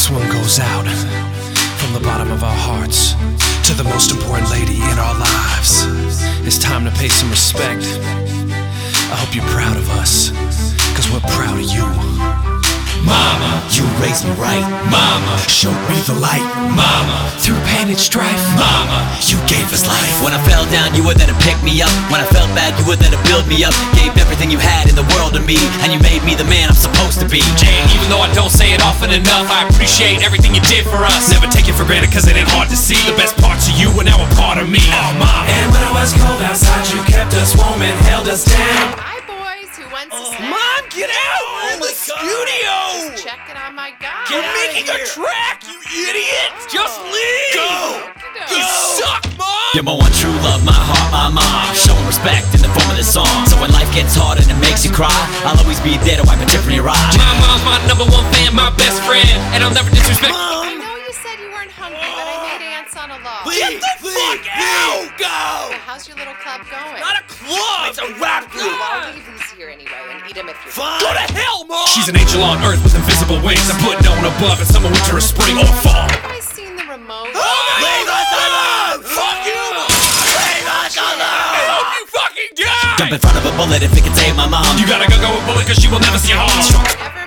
This one goes out from the bottom of our hearts to the most important lady in our lives. It's time to pay some respect. I hope you're proud of us, 'cause we're proud of you. Mama, you raised me right. Mama, showed me the light. Mama, Through pain and strife, Mama, you gave us life. When I fell down, you were there to pick me up. When I felt bad, you were there to build me up. Gave everything you had in the world to me, and you made me the man I'm supposed to be. And even though I don't say it often enough, I appreciate everything you did for us. Never take it for granted, 'cause it ain't hard to see. The best parts of you are now a part of me. Oh, Mom. And when it was cold outside, you kept us warm and held us down. Hi, boys. Who wants to snack? Mom, get out! We're in the studio! Checking on my guy. You're making a track, you idiot! Just leave! Go! You suck, Mom! You're my one true love, my heart, my mom. Showing respect in the form of this song. So when life gets hard and it makes you cry, I'll always be there to wipe a tear from your eye. My mom's my #1 fan, my best friend, and I'll never disrespect. I know you said you weren't hungry, but I made ants on a log. Get the fuck out! Go! How's your little club going? Not a club! It's a rap group! Well, I'll leave these here anyway and eat them if you're fine. Go to hell, Mom! She's an angel on earth with invisible wings. I put no one above in summer, winter, or spring, or fall. Have I seen the remote? Leave us alone! Fuck you, Mom! Leave us alone! I hope you fucking die! Jump in front of a bullet if it can save my mom. You gotta go with bullet, 'cause she will never see harm. Whatever